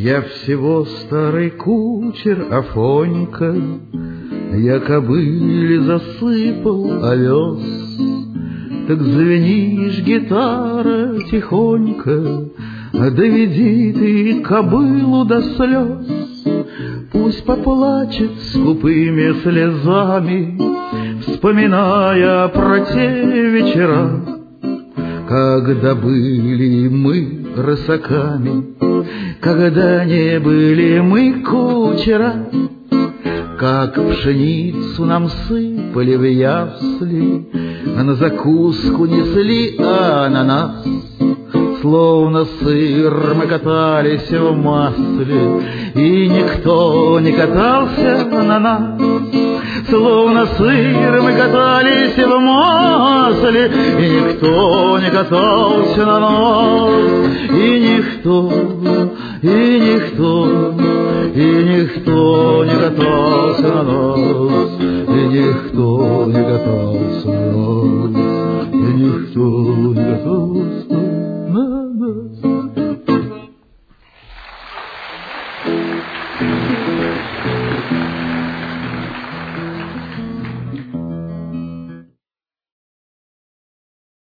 Я всего старый кучер Афонька, я кобыле засыпал овес. Так звенишь, гитара, тихонько, доведи ты кобылу до слез. Пусть поплачет скупыми слезами, вспоминая про те вечера, когда были мы рысаками, когда не были мы кучера. Как пшеницу нам сыпали в ясли, а на закуску несли ананас. Словно сыр мы катались в масле, и никто не катался на нас. Словно сыр мы катались в масле, и никто не катался на нас. И никто не катался на нас. И никто не катался на нас. И никто не катался на нас.